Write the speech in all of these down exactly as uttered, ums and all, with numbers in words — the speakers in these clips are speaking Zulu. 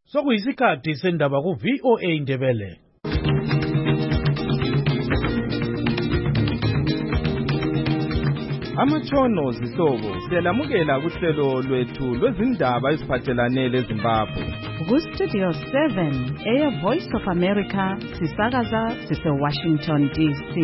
Sokuyisikhathi sendaba ku V O A Indebele. Amatshono zihlobo siyalamukela kuhlelo lwethu lwezindaba eziphathelane leZimbabwe. Ku Studio seven, Air Voice of America, sisakaza sise Washington D C.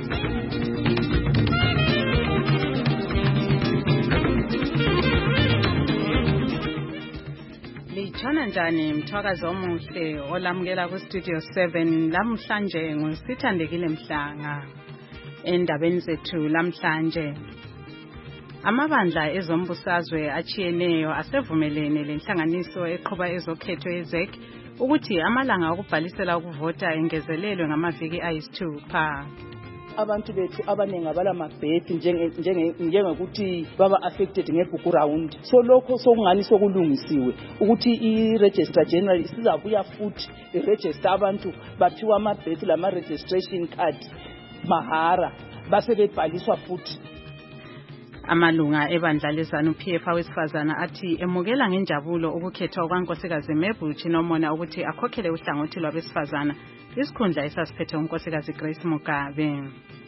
Lichana njani mthwakazi omuhle olamukela ku Studio seven lamhlanje ngusithandekile Mhlanga. Endabeni zethu lamhlanje, amabandla ezombusazwe achiyeneyo asevumelene lenhlanganiso eqhuba ezokhetho ezek ukuthi amalanga okubhalisela ukuvota engezelelwe ngamaviki ayisithupha. Abantu bethu abaningi abalamabhethi njenge njengokuthi baba affected ngebhuku round, so lokho sokungani sokulungisiwe ukuthi i-Register General isizabuya futhi i-register abantu baphiwa amabhethi lama registration card mahara base bebhaliswa futhi. Amalunga ebandla lezanu P F awesifazana athi emukela ngenjabulo ukukhethwa kwaNkosikazi Mebuthi Nomona ukuthi akhokhele uhlangothi lwabesifazana isikhundla esasiphethe uNkosikazi Grace Mugabe.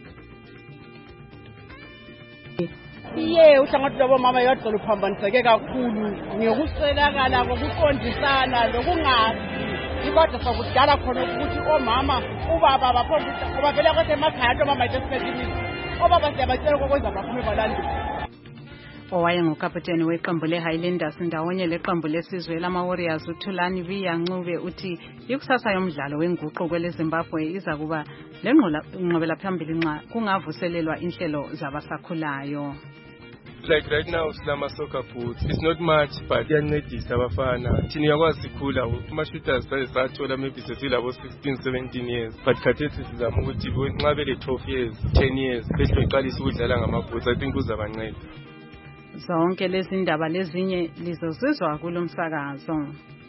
Iye uhlangothi lwabomama yodwa luphambaniseke kakhulu ngokuswelakala kokuqondisana lokungazi kodwa sakudala khona ukuthi omama ubaba baphonza ngoba vele kwasemakhaya nto mama ethesiphetini obaba siyabatshela kokwenza baphume balandi. Owayengukaputeni weqembu leHighlanders ndawonye leqembu lesizwe lama-Warriors uThulani Viyancube uthi ikusasa yomdlalo wenguqu kweleZimbabwe iza kuba lenqobela phambili nxa kungavuselelwa inhlelo zabasakhulayo. Like right now silama soccer boots, it's not much but iyancedisa abafana thina yakwazi sikhula ama-shooters sayesathola maybe sesilabo sixteen seventeen years but khathesi sizama ukuthi nxa bele twelve years ten years behle beqalisa ukudlala ngama-boots. I think kuzabanceda. Zonke lezi ndaba lezinye lizozizwa kulo msakazo.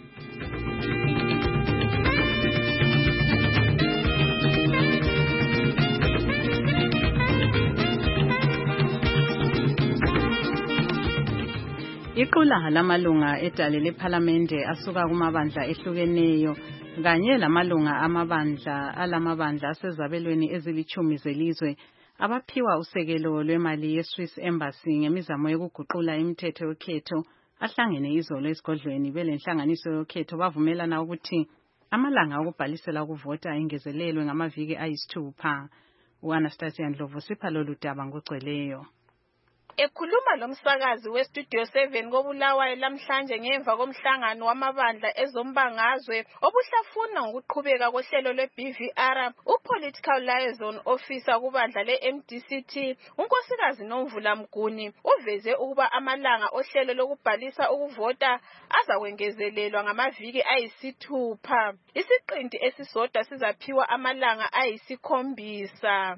Iqula lamalunga edale lePhalamende asuka kumabandla ehlukeneyo kanye lamalunga amabandla alamabandla asezabelweni ezilichumi zelizwe abaphiwa usekelo lwemali ye-Swiss Embassy ngemizamo yokuguqula imithetho yokhetho ahlangene izolo esigodlweni belenhlanganiso yokhetho bavumelana ukuthi amalanga okubhalisela ukuvota engezelelwe ngamaviki ayisithupha. uAnastasia Ndlovu sipha lolu daba ngogcweleyo. Ekhuluma lomsakazi weStudio seven koBulawayo lamhlanje ngemva komhlangano wamabandla ezombangazwe obuhlafuna ngokuqhubeka kohlelo lwe-B V R, uPolitical Liaison Officer kubandla le-M D C T uNkosikazi Nomvula Mguni uveze ukuba amalanga ohlelo lokubhalisa ukuvota azakwengezelelwa ngamaviki ayisithupha. Isiqinti esisodwa sizaphiwa amalanga ayisikhombisa.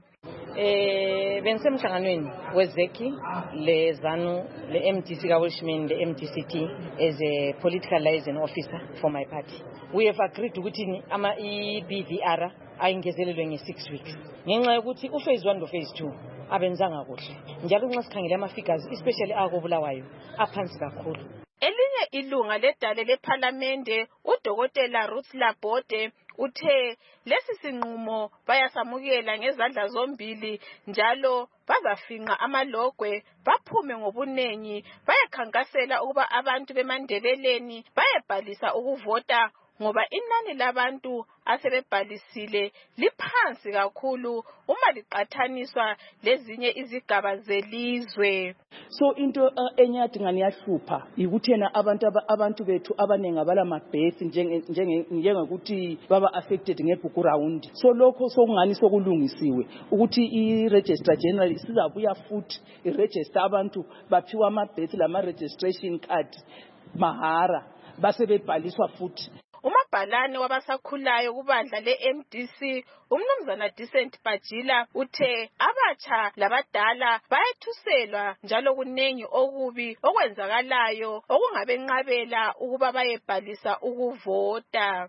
Eh bengisemhlanganweni wezeki lezanu le-M D C kaWilshman le-M D C T as a political liaison officer for my party. We have agreed ukuthi ama i-B V R ayingezelelwe nge-six weeks ngenxa yokuthi uphase one no-phase two abenzanga kuhle njalo nxa sikhangele ama-figures especially akobulawayo aphansi kakhulu. Elinye ilunga ledale lePhalamende uDokotela Ruth Labode uthe lesi sinqumo bayasamukela ngezandla zombili njalo bazafinqa amalogwe baphume ngobunengi bayakhankasela ukuba abantu beMandebeleni bayebhalisa ukuvota ngoba inani labantu asebebhalisile liphansi kakhulu uma liqathaniswa lezinye izigaba zelizwe. So into uh, enyadinga niyahlupha ikuthena abantu abantu bethu abaningi abalamabhethi njenge njengokuthi baba affected ngebhuku round, so lokho sokungani sokulungisiwe ukuthi i-Register General isizabuya futhi i-register abantu baphiwa amabhethi lama registration card mahara base bebhaliswa futhi. Umabhalane wabasakhulayo kubandla le-M D C umnumzana Decent Bajila uthe abatsha labadala bayethuselwa njalo kunengi okubi okwenzakalayo okungabenqabela ukuba bayebhalisa ukuvota.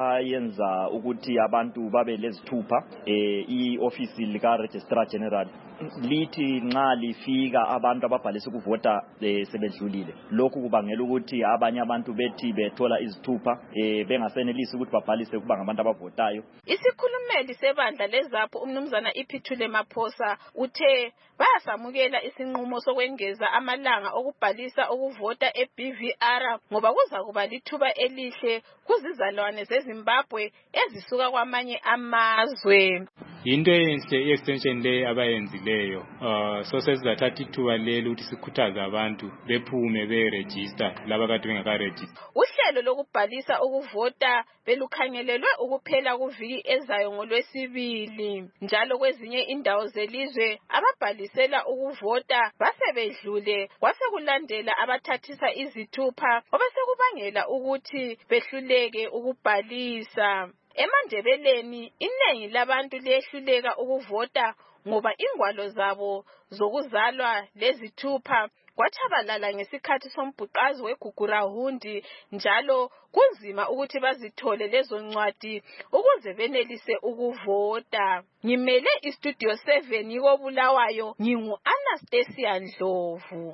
Abayenza ukuthi abantu babe lezithupha eh i-office lika Registrar General lithi nxa lifika abantu ababhalisa ukuvota sebedlulile. Lokhu kubangela ukuthi abanye abantu bethi bethola izithupha bengasenelisi ukuthi babhalise kuba ngabantu abavotayo. Isikhulumeli sebandla lezapho umnumzana Iphithule Maphosa uthe bayasamukela isinqumo sokwengeza amalanga okubhalisa ukuvota e-B V R ngoba kuza kuba lithuba elihle kuzizalwane zeZimbabwe ezisuka kwamanye amazwe. Into enhle i-extension le abayenzileyo uh, so sesizathatha ithuba lelo ukuthi sikhuthaze abantu bephume beregister laba kade bengakaregister. Uhlelo lokubhalisa ukuvota belukhangelelwe ukuphela kuviki ezayo ngoLwesibili, njalo kwezinye indawo zelizwe ababhalisela ukuvota basebedlule kwase kulandela abathathisa izithupha obesekubangela ukuthi behluleke ukubhalisa. EmaNdebeleni iningi labantu liyehluleka ukuvota ngoba ingwalo zabo zokuzalwa lezithupha kwatshabalala ngesikhathi sombhuqazi weGugurahundi, njalo kunzima ukuthi bazithole lezo ncwadi ukuze benelise ukuvota. Ngimele iStudio seven yiko Bulawayo, ngingu Anastasia Ndlovu.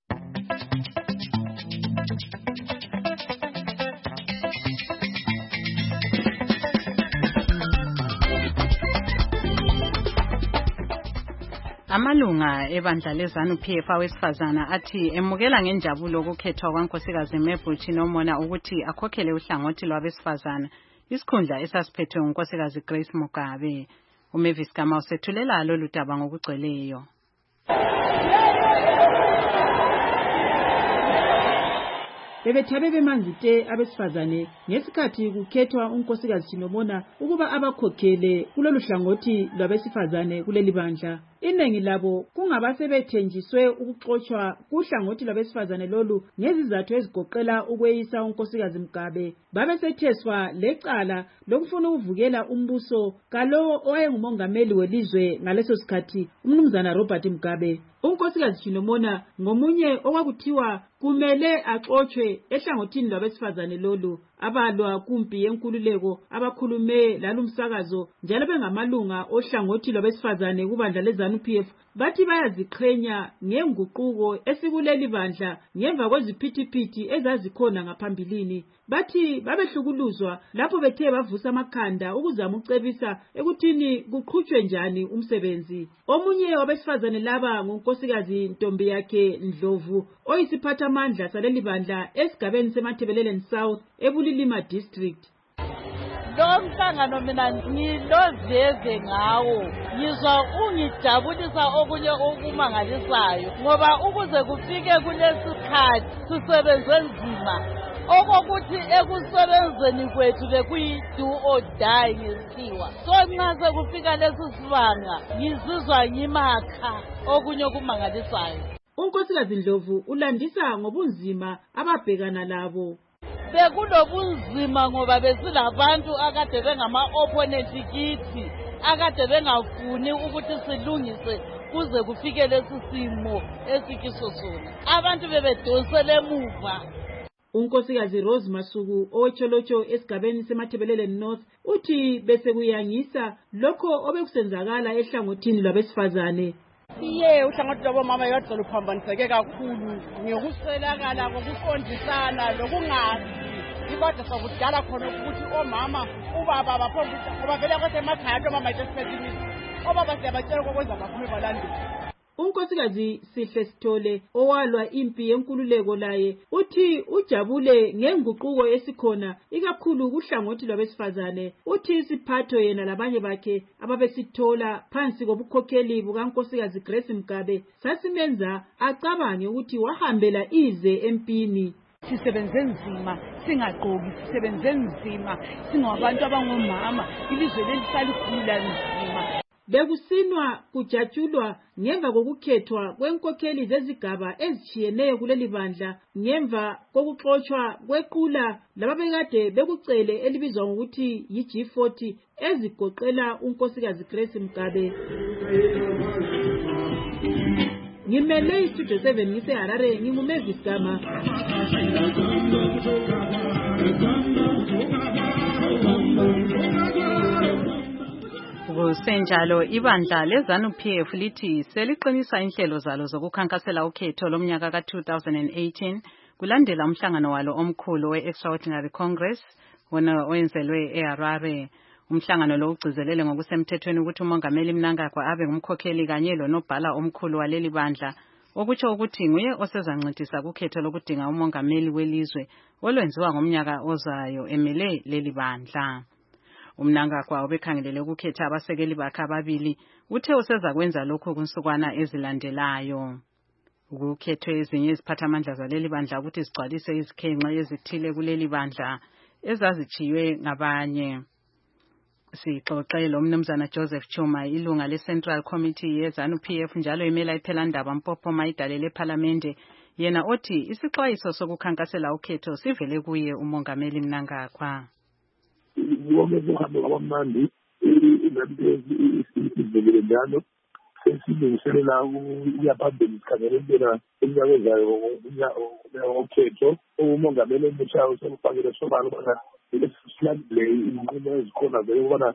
Amalunga ebandla leZANU P F awesifazana athi emukela ngenjabulo ukukhethwa kwaNkosikazi Mebuthi Nomona ukuthi akhokhele uhlangothi lwabesifazana isikhundla esasiphethwe nguNkosikazi Grace Mugabe. uMavis Gama usethulela lolu daba ngokugcweleyo. Bebethabe bemanzite abesifazane ngesikhathi kukhethwa uNkosikazi Nomona ukuba abakhokhele kulolu hlangothi lwabesifazane kuleli bandla. Inengi labo kungabasebethenjiswe ukuxoxwa kuhlangothi lwabesifazane lolu ngezizathu ezigoqela ukweyisa uNkosikazi Mugabe. Babesetheswa lecala lokufuna ukuvukela umbuso kalowo owayengumongameli welizwe ngaleso sikhathi umnumzana Robert Mugabe. uNkosikazi Nomona ngomunye okwakuthiwa kumele axoxwe ehlangothini lwabesifazane lolu. Abalwa kumpi yenkululeko abakhulume lalumsakazo njalo bengamalunga ohlangothi lwabesifazane kubandla leZANU P F bathi bayaziqhenya ngenguquko esikuleli bandla ngemva kweziphithiphithi ezazikhona ngaphambilini. Bathi babehlukuluzwa lapho bethe bavusa amakhanda ukuzama ucebisa ekuthini kuqhutshwe njani umsebenzi. Omunye wabesifazane laba nguNkosikazi Ntombi yakhe Ndlovu oyisiphathamandla saleli bandla esigabeni seMathebeleleni South eBulilima District. Lo mhlangano mina ngilozeze ngawo, ngizwa ungijabulisa okunye okumangalisayo ngoba ukuze kufike kulesikhathi sisebenze nzima okokuthi ekusebenzeni kwethu bekuyi do or die ngesikhiwa. So nxa sekufika lesi sibanga ngizizwa ngimakha okunye okumangalisayo. uNkosikazi Ndlovu ulandisa ngobunzima ababhekana labo. Bekulobunzima ngoba besilabantu akade bengama-opponent kithi akade bengafuni ukuthi silungise kuze kufike lesi simo esikiso sona. Abantu bebedonsele emuva. uNkosikazi Rose Masuku owetsholotsho esigabeni seMathebeleleni North uthi bese kuyangisa lokho obekusenzakala ehlangothini lwabesifazane. Iye uhlangothi lwabomama yodwa luphambaniseke kakhulu ngokuswelakala kokuqondisana lokungazi. Kodwa sakudala khona ukuthi omama ubaba baphombuka ngoba vele kwasemakhaya omama itsesiphetini obaba siyabatshela kokwenza baphume balandela. uNkosikazi Sihle Sithole owalwa impi yenkululeko laye uthi ujabule ngenguquko esikhona ikakhulu kuhlangothi lwabesifazane. Uthi isiphatho yena labanye bakhe ababesithola phansi kobukhokheli bukaNkosikazi Grace Mugabe sasimenza acabange ukuthi wahambela ize empini. Sisebenze nzima singaqoki, sisebenze nzima singabantu abangomama, ilizwe lelisaligula nzima. Bekusinwa kujatshulwa ngemva kokukhethwa kwenkokheli zezigaba ezitshiyeneyo kuleli bandla ngemva kokuxoxwa kwequla lababekade bekucele elibizwa ngokuthi yi G forty ezigoqela uNkosikazi Grace Mugabe. Ngimele iStudio seven ngiseHarare nginguMavis Gama. Kusenjalo ibandla leZANU-P F lithi seliqinisa inhlelo zalo zokukhankasela ukhetho lomnyaka ka two thousand eighteen kulandela umhlangano walo omkhulu we-Extraordinary Congress wona oyenzelwe eHarare. Umhlangano lo ugcizelele ngokusemthethweni ukuthi uMongameli Mnangagwa abe ngumkhokheli kanye lonobhala omkhulu waleli bandla, okutsho ukuthi nguye osezancedisa kukhetho lokudinga umongameli welizwe olwenziwa ngomnyaka ozayo emele leli bandla. UMnangagwa ubekhangelele ukukhetha abasekeli bakhe ababili, uthe useza kwenza lokho kunsukwana ezilandelayo. Ukukhethwe ezinye iziphathamandla zaleli bandla ukuthi zigcwalise izikhenxa ezithile kuleli bandla ezazichiywe ngabanye. Sixoxe lo mnumzana Joseph Chuma, ilunga le-Central Committee yeZANU-P F njalo imela iPhelandaba Mpopo Mayidale lePhalamende, yena othi isixwayiso sokukhankasela ukhetho sivele kuye uMongameli Mnangagwa. Wonke kuhambe kwamandi izibekele njalo sesilungiselela ukuya phambili sikhangelela iminyaka ezayo ukhetho. Umongameli omutsha usekufakile sobala ubana silandile inqubo ezikhona vele ukubana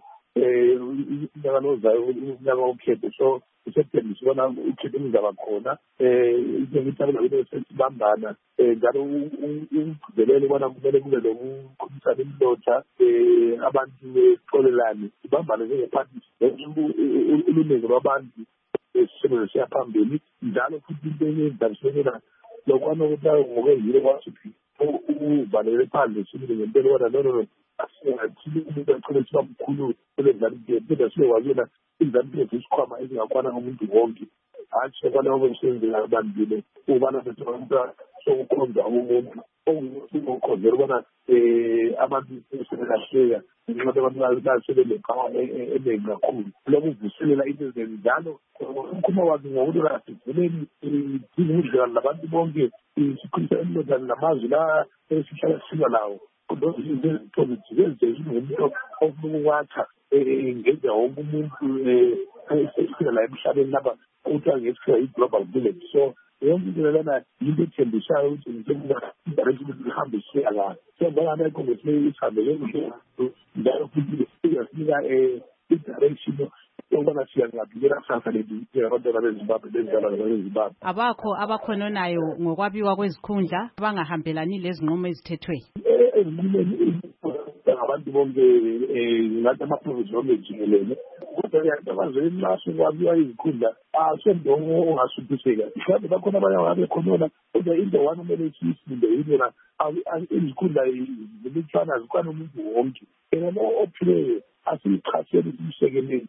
iminyaka ozayo unyaka wokhetho, so uSeptember sibona ukhetho luzaba khona. Into ngithabela sesibambana njalo ugcizelele ubana kumele kube lokukhulumisana imilotha abantu bexolelane sibambane njengephathi uluningi lwabantu esisebenza siya phambili njalo futhi into enyenzabisekela lokwana ukuthi ngokwenzile kwasuthi uvalele phandle sibile ngempela ubana no no no asingathile umuntu achole siba mkhulu kwezanuphi phela siwazela izanuphi isikhwama ezingakwana umuntu wonke hatshi kwana okwenzile abandile ubana sebenza sokukhonza umuntu okukhonzela ubana abantu sebelahleya ngenxa abantu basebenza eningi kakhulu. Lokhu kuvuselela into ezinjalo umkhuma wazi ngokuthi kasivuleni izindlela labantu bonke sikhulisa emlodani namazwi la esihlala sila lawo those izinto ezipositive ezenza umuntu ofuna ukwakha ngenza wonke umuntu esiphila la emhlabeni lapha ukuthi angesikhiwa i-global village. So yonke into lena yinto ethembisayo ukuthi njengoba idirection ihambe siya la siyabona icongress isihambe yonke njalo futhi iyasinika i-direction yokubana siyangabikela kusasa leti abantwana bezimbabwe bezizala bezimbabwe. Abakho abakhononayo ngokwabiwa kwezikhundla abangahambelani lezinqumo ezithethwe ezinqumeni abantu bonke ngathi amaprovinsi bonke jikelele kodwa yabazeli laso kwabiwa izikhundla asemntu ongasuthiseka. Mhlawumbe bakhona abanye ababekhonona kodwa into one kumele siyisinde yinona izikhundla zimithana zikwana umuntu wonke ena lo ophileyo asiyichasele simsekeleni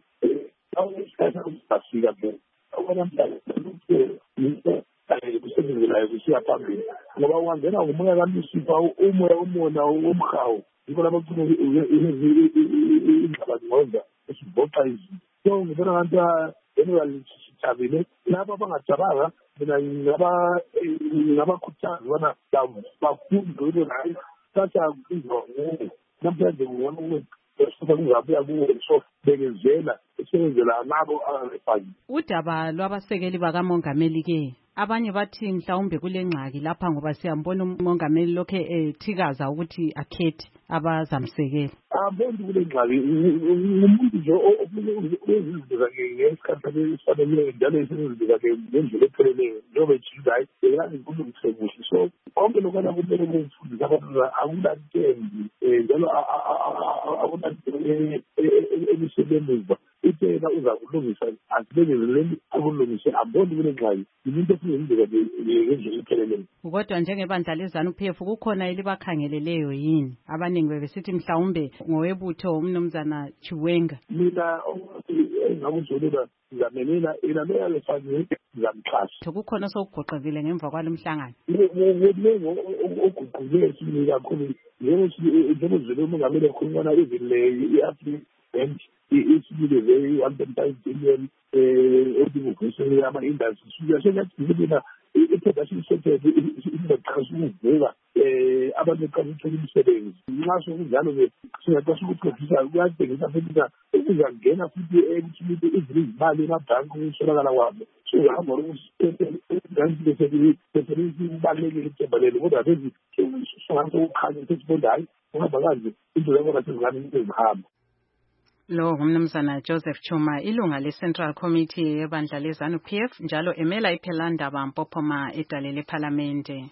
awusikhathi ke abona mhlawumbe kusebenzelayo kusiya phambili ngoba ungangena ngomoya kaMsifa umoya umona omhawu yiko lapho kuthi indaba ngoza esiboxa izinto. So ngibona abantu generally sithabile laba abangajabanga mina ngaba ngabakhuthaza bona bafunde into nayo sacha kuzonke namhlanje ngibona ukuthi esifa kungabuya kuwo so bekezela esebenzela nabo abafaki. Udaba lwabasekeli bakamongameli ke abanye bathi mhlawumbe kule ngxaki lapha ngoba siyambona umongameli lokhe ethikaza ukuthi akhethe abazamsekela. Abantu kule ngxaki umuntu nje ofuza ngesikhathi esifaneleyo njalo esebenzisa ke ngendlela epheleleyo njengoba ejida hayi yekazi kulungise kuhle. So konke lokana kumele kufundisa abantu akulantembi njalo akulanto emisebenzi itela uza kulungisa asibekeleleni akulungise amboni kule ngxaki iminto efundisa ngendlela epheleleyo. Kodwa njengebandla leZANU-P F kukhona elibakhangeleleyo yini abaningi bebesithi mhlawumbe ngowebutho umnumzana Chiwenga. Mina ngakuzolula ngamenela ina leya lefanele ngamxhasa. Kukhona sokugoqekile ngemva kwalomhlangano. Ngokulengo oguqule sini kakhulu njengozelo umongameli ekhulumana izile i-Africa and isibile very one point five billion odivukisele ama-industries siyasenyathina i-production sector ingaqhasa ukuvuka abantu beqala ukuthola imisebenzi. Nxa sokunjalo-ke singaqasa ukuqedisa kuyadingisa futhi ukuzangena futhi ekuthini izile izimali emabhanki ukusolakala kwabo sohamba lokusebenzi kubalulekile ithembalelo kodwa lezi songathi ukukhanya sesibonda hayi uhamba kanje into yakona sezingane into ezihamba. Lo ngumnumzana Joseph Chuma, ilunga le-Central Committee yebandla le-ZANU P F, njalo emela iPhelandaba Mpophoma edale lePhalamende.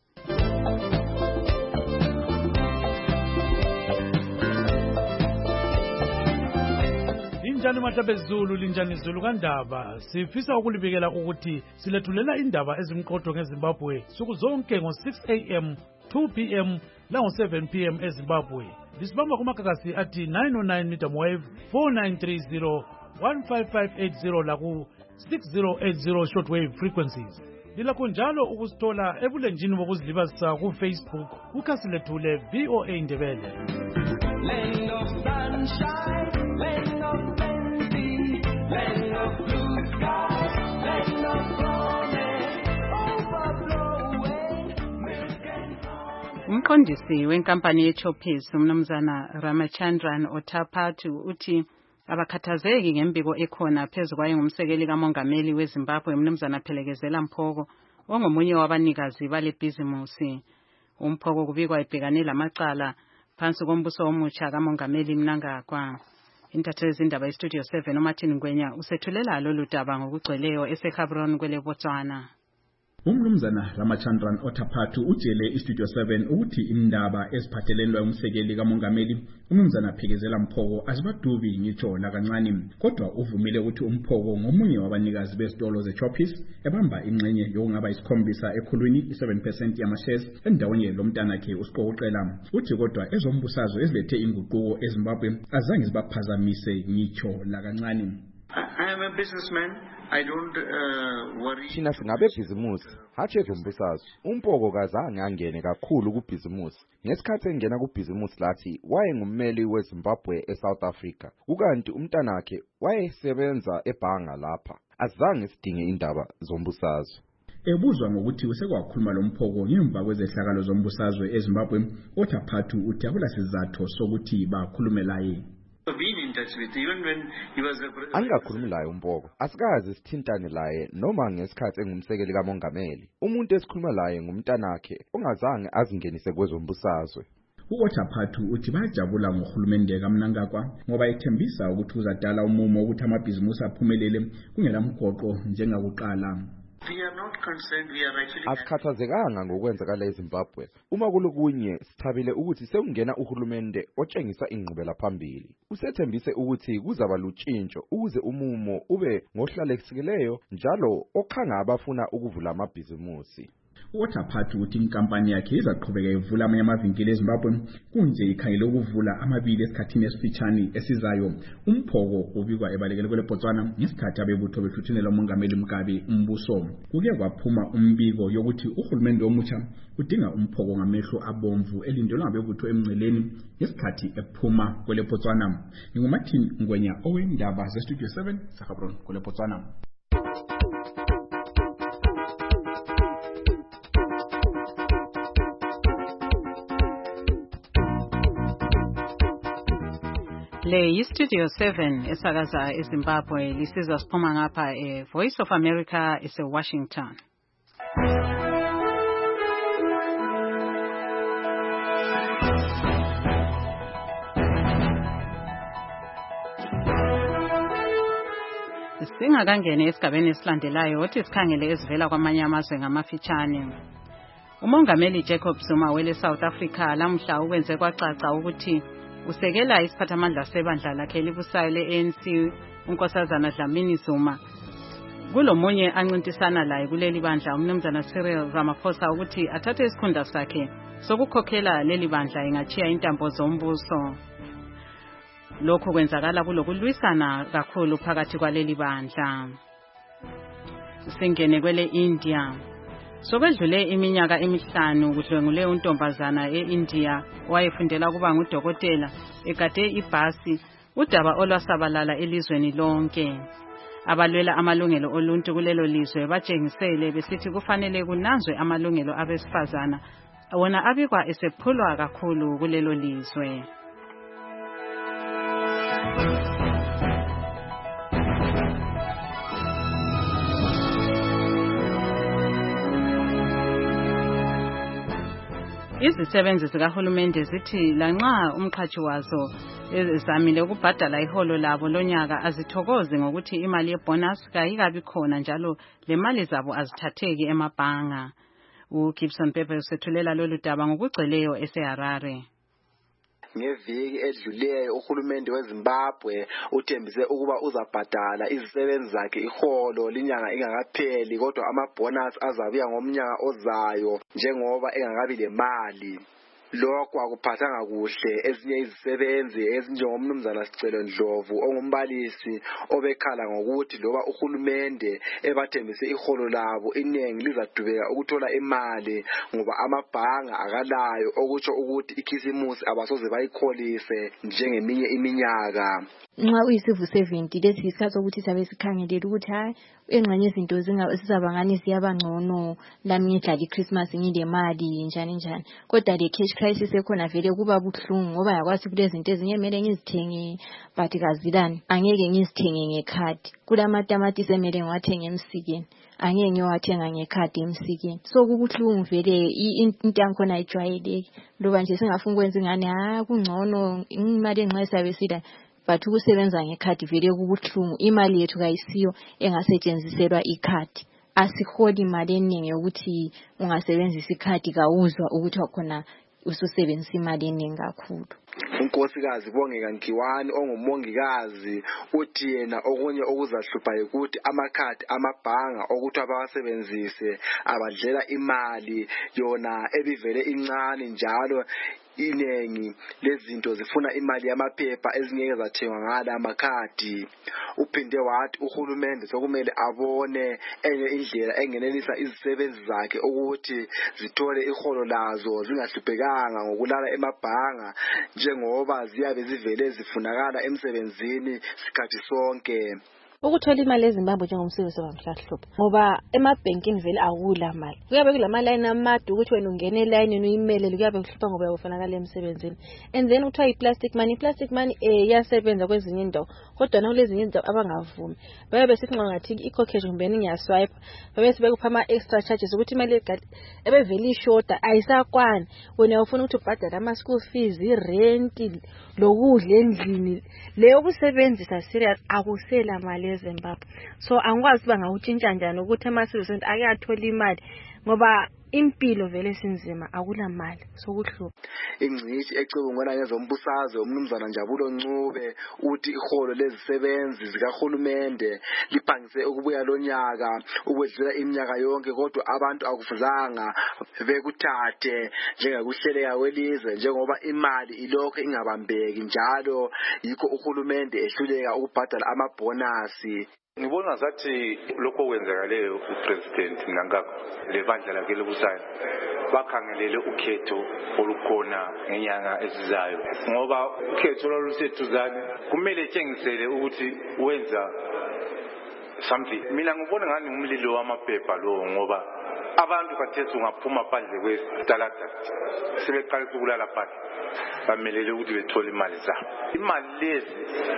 Linjani matabezulu, linjani Zulu kaNdaba. Sifisa ukulibikela ukuthi silethulela indaba ezimqotho ngeZimbabwe suku zonke ngo six a m, two p m lango seven p m eZimbabwe. Lisibamba kumakakasi ati nine oh nine medium wave, four nine three zero, one five five eight zero laku six zero eight zero shortwave frequencies. Lilakho njalo ukusithola ebulenjini bokuzilibazisa ku Facebook ukhasi lethu le V O A Ndebele. Land of sunshine, land of plenty, land of blue skies, land of promise, overflowing milk and honey. Umqondisi wenkampani yeChoppies umnumzana Ramachandran Otaphatu uthi abakhathazeki ngembiko ekhona phezu kwaye ngumsekeli kamongameli weZimbabwe umnumzana Phelekezela Mphoko ongomunye wabanikazi bale bhizimusi. Umphoko kubikwa ibhekane lamacala phansi kombuso omutsha kamongameli Mnangagwa. Intatheli zindaba eStudio seven uMartin Ngwenya usethulela lolu daba ngokugcweleyo eseCameroon kwele Botswana. Umnumzana Ramachandran Otaphatu utshele iStudio seven ukuthi indaba eziphathelene umsekeli kamongameli umnumzana Phelekezela Mphoko azibadubi ngitsho la kancane, kodwa uvumile ukuthi uMphoko ngomunye wabanikazi bezitolo zeChoppies ebamba ingxenye yokungaba isikhombisa ekhulwini seven percent yamashares endaweni lomntanakhe uSiqoqela. Uthi kodwa ezombusazwe ezilethe inguquko eZimbabwe azange zibaphazamise ngitsho la kancane. I am a businessman. I don't uh, worry. Thina singabebhizimusi, hatshi ezombusazwe. uMphoko kazange angene kakhulu kubhizimusi. Ngesikhathi engena kubhizimusi lathi wayengummeli weZimbabwe eSouth Africa. Ukanti umntanakhe wayesebenza ebhanga lapha. Azange sidinge indaba zombusazwe. Ebuzwa ngokuthi usekwakhuluma lo Mphoko ngemva kwezehlakalo zombusazwe eZimbabwe, Otaphatu uthi akula sizathu sokuthi bakhulume laye. Been in touch with even when he was a Angakhulumi laye uMphoko. Asikaze sithintane laye noma ngesikhathi engumsekeli kamongameli. Umuntu esikhuluma laye ngumntanakhe ongazange azingenise kwezombusazwe. U-Otaphatu uthi bayajabula ngohulumende kaMnangagwa ngoba ethembisa ukuthi uzadala umumo ukuthi amabhizimusi aphumelele kungela mgoqo njengakuqala. We are not concerned, we are actually Asikhathazekanga ngokwenzakala eZimbabwe. Uma kulokunye sithabile ukuthi sekungena uhulumende otshengisa ingqubela phambili. Usethembise ukuthi kuzaba lutshintsho ukuze umumo ube ngohlalekileyo njalo okhanga abafuna ukuvula amabhizimusi. U-Otaphatu uthi inkampani yakhe izaqhubeka ivula amanye amavinkili eZimbabwe kunje ikhangele ukuvula amabili esikhathini esifitshane esizayo. uMphoko ubikwa ebalekele kwele Botswana ngesikhathi abebutho behluthunela umongameli Mugabe umbuso. Kuke kwaphuma umbiko yokuthi uhulumende omutsha udinga uMphoko ngamehlo abomvu elindelwe ngabebutho emngceleni ngesikhathi ephuma kwele Botswana. NginguMartin Ngwenya owendaba zeStudio seven eCameroon kwele Botswana. Le yiStudio seven esakaza eZimbabwe lisizwa siphuma ngapha e Voice of America ese Washington. Singakangene esigabeni esilandelayo othi sikhangele ezivela kwamanye amazwe ngamafitshane. Umongameli Jacob Zuma wele South Africa lamhla ukwenze kwacaca ukuthi usekela isiphathamandla sebandla lakhe libusayo le-A N C unkosazana Dlamini Zuma. Kulomunye ancintisana laye kuleli bandla umnumzana Cyril Ramaphosa ukuthi athathe isikhundla sakhe sokukhokhela leli bandla engachiya intambo zombuso. Lokho kwenzakala kulokulwisana kakhulu phakathi kwaleli bandla. Singene kwele India. Sokwedlule iminyaka emihlanu kudlwengule untombazana eIndia wayefundela kuba ngudokotela egade ibhasi udaba olwasabalala elizweni lonke. Abalwela amalungelo oluntu kulelo lizwe batshengisele besithi kufanele kunanzwe amalungelo abesifazana wona abikwa esephulwa kakhulu kulelo lizwe. Izisebenzi zikahulumende zithi lanxa umqhashi wazo ezamile ukubhadala iholo labo lonyaka azithokozi ngokuthi imali yebonus kayikabi khona njalo le mali zabo azithatheki emabhanga. uGibson Pepe usethulela lolu daba ngokugcweleyo eseHarare. Ngeviki edluleyo uhulumende weZimbabwe uthembise ukuba uzabhadala izisebenzi zakhe iholo linyanga ingakapheli kodwa amabonus azabuya ngomnyaka ozayo njengoba engakabi lemali. Lokho akuphathanga kuhle ezinye izisebenzi ezinjengomnumzana Sicelo Ndlovu ongumbalisi obekhala ngokuthi loba uhulumende ebathembise iholo labo inengi lizadubeka ukuthola imali ngoba amabhanga akalayo okutsho ukuthi ikhisimusi abasoze bayikholise njengeminye iminyaka. Nxa uyisivu seventy lesi isikhathi sokuthi sabe sikhangelele ukuthi hayi engxenye izinto zingabangani ziyabangcono lami ngidlala iChristmas ngile mali njani njani kodwa le cash crisis ekhona vele kuba buhlungu ngoba yakwazi kule zinto ezinye emele ngizithenge but kazilani angeke ngizithenge ngekhadi kulamatamati emele ngiwathenge emsikeni angeke ngiyowathenga ngekhadi emsikeni so kubuhlungu vele into yakhona ayijwayeleki loba nje singafuna ukwenza ingane ha kungcono imali enxa esabe sida but ukusebenza ngekhadi vele kubuhlungu imali yethu kayisiyo engasetshenziselwa ikhadi asiholi imali eningi ukuthi ungasebenzisa ikhadi kawuzwa ukuthi wakhona ususebenzisa imali eningi kakhulu. Unkosikazi Bongeka Nkiwani ongumongikazi uthi yena okunye okuzahlupha ukuthi amakhadi amabhanga okuthi abawasebenzise abadlela imali yona ebivele incane njalo inengi lezinto zifuna imali yamaphepha ezingeke zathengwa ngala amakhadi. Uphinde wathi uhulumende sokumele abone enye indlela engenelisa izisebenzi zakhe ukuthi zithole iholo lazo zingahluphekanga ngokulala emabhanga njengoba ziyabe zivele zifunakala emsebenzini sikhathi sonke. Ukuthola imali eZimbabwe njengomsebenzi wamhlahlupha ngoba emabhenkini vele akula mali kuyabe kulama line amade ukuthi wena ungene line uyimele kuyabe kuhlupha ngoba uyafanakala emsebenzini and then uthiwa iplastic money plastic money eh yasebenza kwezinye indawo kodwa na kulezinye indawo abangavumi bayabe sithi ngathi ikhokheshe kumbe ngiyaswipe babe sebekupha ama extra charges ukuthi imali ebevele ishota ayisakwani wena ufuna ukuthi ubhadale ama school fees irent lokudla endlini leyo kusebenzisa serious akusela mali eZimbabwe so angikwazi bangawutshintsha njani ukuthi ama-citizens akuyathola imali ngoba impilo vele sinzima akula mali sokuhlupha. Ingcishi ecubungana ngezombusazwe umnumzana Njabulo Ncube uthi iholo lezisebenzi zikahulumende liphangise ukubuya lonyaka ukwedlula iminyaka yonke kodwa abantu akufuzanga bekuthathe njengakuhleleka kwelizwe njengoba imali ilokho ingabambeki njalo yikho uhulumende ehluleka ukubhadala amabonasi. Ngibona zathi lokho kwenzakaleyo upresident ngangakho lebandla lakhe lokusayina bakhangelele ukhetho olukhona ngenyanga ezizayo ngoba ukhetho loluseduzane kumele tshengisele ukuthi wenza something. Mina ngibona ngani umlilo wamaphepha lo ngoba abantu kathethe ungaphuma phandle kwesitalada sebeqalisa ukulala phandle bamelele ukuthi bethole imali zabo. Imali lezi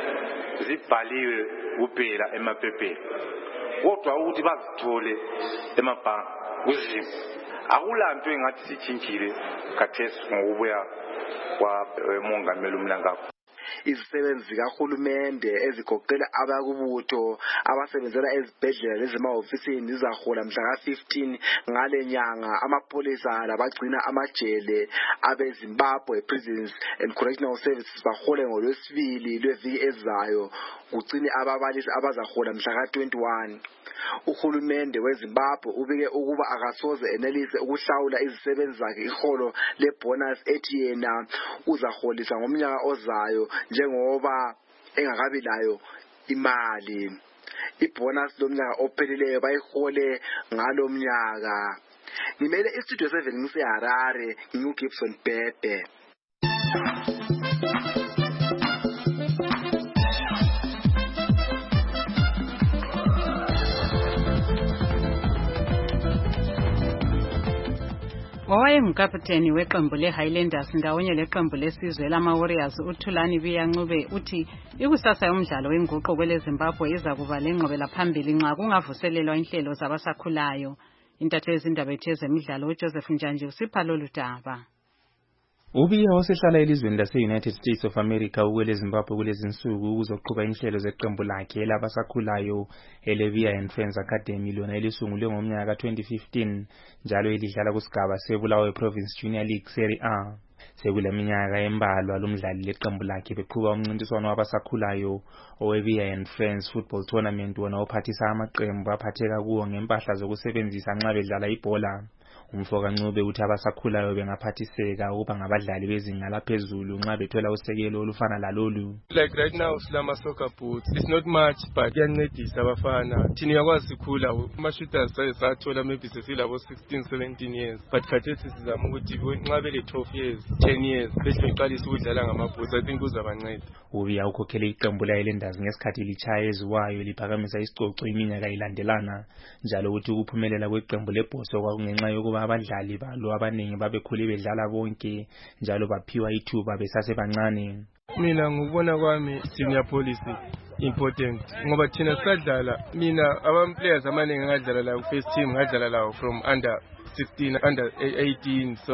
zibhaliwe kuphela emaphepheni kodwa ukuthi bazithole emabhanga kuzimo akulanto engathi sitshintshile khathesi ngokubuya kwamongameli uMnangagwa. Izisebenzi zikahulumende ezigoqela abakubutho abasebenzela ezibhedlela lezemahofisini zizahola mhla ka fifteen ngale nyanga. Amapolisa labagcina amajele abeZimbabwe Prisons and Correctional Services bahole ngolwesibili lweviki ezayo kugcine ababalisi abazahola mhla ka twenty-one. Uhulumende weZimbabwe ubike ukuba akasoze enelise ukuhlawula izisebenzi zakhe iholo lebonus ethi yena uzaholisa ngomnyaka ozayo njengoba engakabi layo imali. Ibonus lomnyaka ophelileyo bayihole ngalomnyaka. Ngimele istudio seven ngiseHarare nginguGibson Pepe. Owayengukapteni weqembu leHighlanders ndawonye leqembu lesizwe lama-Warriors uThulani Biyancube uthi ikusasa yomdlalo wenguqu kweleZimbabwe iza kuba lengqobela phambili nxa kungavuselelwa inhlelo zabasakhulayo. Intatheli yezindaba yezemidlalo uJoseph Njanje usipha lolu daba. Ubiya wasehlala elizweni lase-United States of America ukwele Zimbabwe kulezi nsuku ukuzoqhuba inhlelo zeqembu lakhe labasakhulayo eLevia and Friends Academy lona elisungulwe ngomnyaka ka-twenty fifteen njalo elidlala kusigaba seBulawayo Province Junior League Serie A. Sekuleminyaka embalwa lomdlali leqembu lakhe beqhuba umncintiswano wabasakhulayo oweVia and Friends Football Tournament wona ophathisa amaqembu aphatheka kuwo ngempahla zokusebenzisa nxa bedlala ibhola. Umfoka Ncube uthi abasakhulayo bengaphathiseka ukuba ngabadlali bezinga laphezulu nxa bethola usekelo olufana lalolu. Like right now silama soccer boots, it's not much but kuyancedisa abafana. Thina yakwazi sikhula ama-shooters sathola maybe sesilabo sixteen seventeen years but khathesi sizama ukuthi nxa bele twelve years ten years bese beqalisa ukudlala ngama-boots. I think kuzabanceda. Ubiya ukhokhele iqembu le-Highlanders ngesikhathi litshaya eziwayo liphakamisa isicoco iminyaka ilandelana njalo ukuthi ukuphumelela kweqembu lebhoso kwakungenxa yokuba abadlali balo abaningi babekhule bedlala bonke njalo baphiwa ithuba besasebancane. Mina ngubona kwami senior policy important ngoba thina sadlala mina aba players amaningi ngadlala la first team ngadlala lawo from under sixteen under eighteen so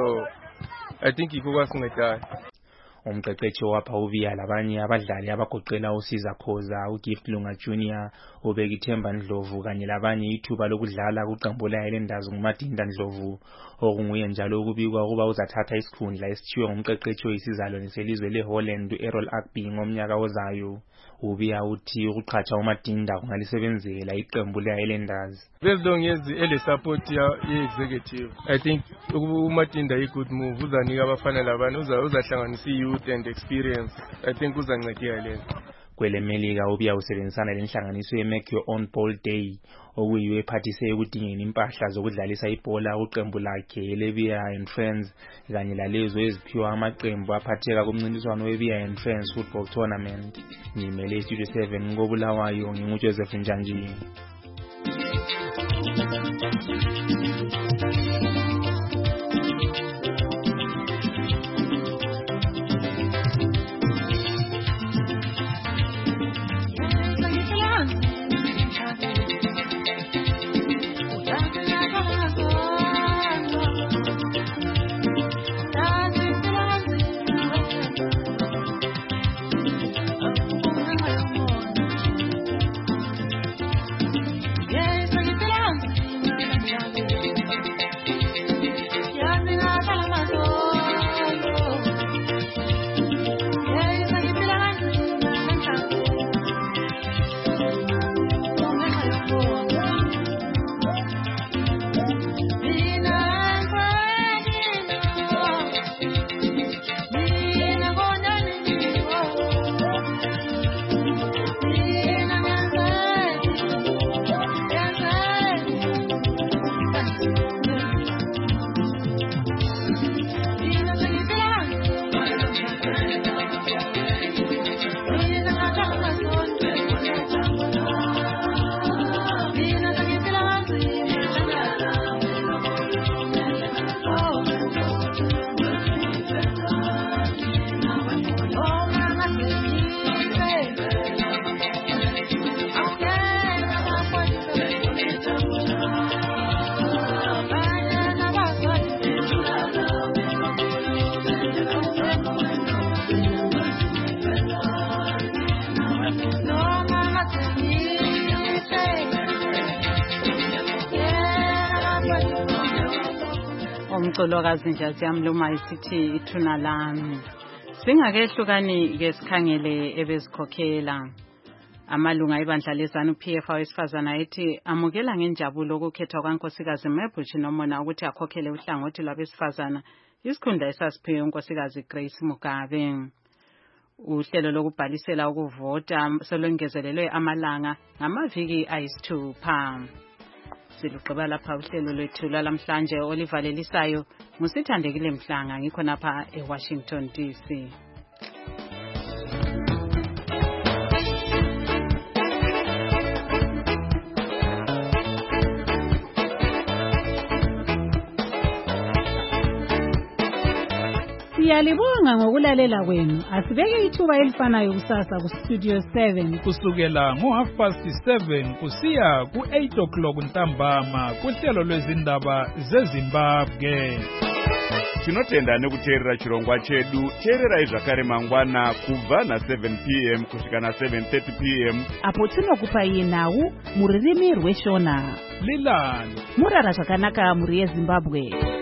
I think ikho kwasinceda. Umqeqeshi wapha uViya labanye abadlali abagoqela uSiza Khoza, uGift Lunga Junior, uBekithemba Ndlovu kanye labanye ithuba lokudlala kuqembu le-Highlanders nguMadinda Ndlovu okunguye njalo ukubikwa ukuba uzathatha isikhundla esithiwe ngumqeqeshi oyisizalwane selizwe leHolland u-Errol Agby ngomnyaka ozayo. Ubiya uthi ukuqhatsha uMadinda kungalisebenzela iqembu le-Highlanders. As long as ele support ye-executive, I think uMadinda is a good move. Uzanika abafana labana uzahlanganisa youth and experience. I think uzancedisa lento. Kwele Melika Ubiya usebenzisana lenhlanganiso ye-Make Your Own Ball Day okuyiyo ephathise ekudingeni impahla zokudlalisa ibhola uqembu lakhe eLevia and Friends kanye lalezo eziphiwa amaqembu aphatheka kumncintiswano weVia and Friends Football Tournament. Ngimele Studio seven ngobulawayo nginguJoseph Njanji. Umcolokazi nje siyamluma isithi ithuna lami. Singakehlukani ke sikhangele ebezikhokhela. Amalunga ebandla lezanu P F awesifazana ethi amukela ngenjabulo ukukhethwa kwaNkosikazi Mebuchi Nomona ukuthi akhokhele uhlangothi lwabesifazana isikhundla esasiphiwe uNkosikazi Grace Mugabe. Uhlelo lokubhalisela ukuvota selongezelelwe amalanga ngamaviki ayisithupha. Siluqaba lapha uhlelo lwethu lamhlanje olivalelisayo ngusithandekile Mhlanga ngikho napha eWashington D C. Siyalibonga ngokulalela kwenu. Asibeke ithuba elifanayo kusasa ku Studio seven kusukela ngo half past seven kusiya ku eight o'clock ntambama kuhlelo lwezindaba zeZimbabwe. tinotenda nekuteerera chirongwa chedu. Teererai zvakare mangwana kubva na-seven p m kusvika na-seven thirty p m apo tinokupai nhau muririmi rweshona. Lilani murara zvakanaka muri yeZimbabwe.